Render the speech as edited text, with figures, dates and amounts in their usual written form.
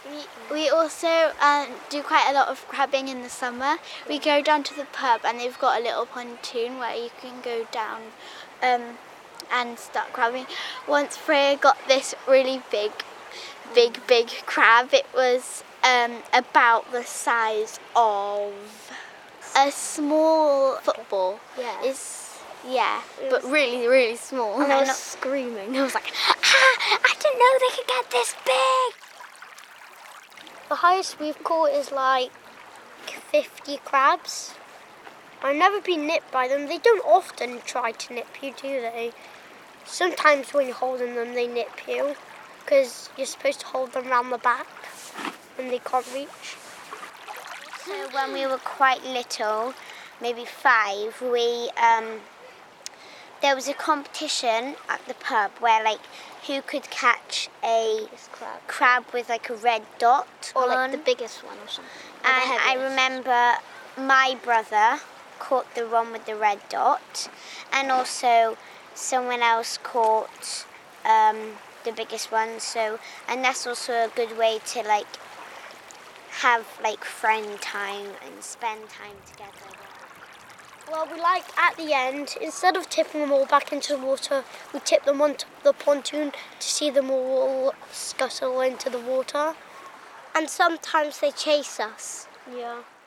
We also do quite a lot of crabbing in the summer. We go down to the pub and they've got a little pontoon where you can go down and start crabbing. Once Freya got this really big crab. It was about the size of a small football. But really, really small. And I was screaming. I was like, I didn't know they could get this big. The highest we've caught is like 50 crabs. I've never been nipped by them. They don't often try to nip you, do they? Sometimes when you're holding them, they nip you because you're supposed to hold them around the back and they can't reach. So when we were quite little, maybe 5, there was a competition at the pub where like who could catch a crab with like a red dot Or on. like the biggest one or something. And I remember my brother caught the one with the red dot, and also someone else caught the biggest one. And that's also a good way to like have like friend time and spend time together. Well, we like at the end, instead of tipping them all back into the water, we tip them onto the pontoon to see them all scuttle into the water. And sometimes they chase us. Yeah.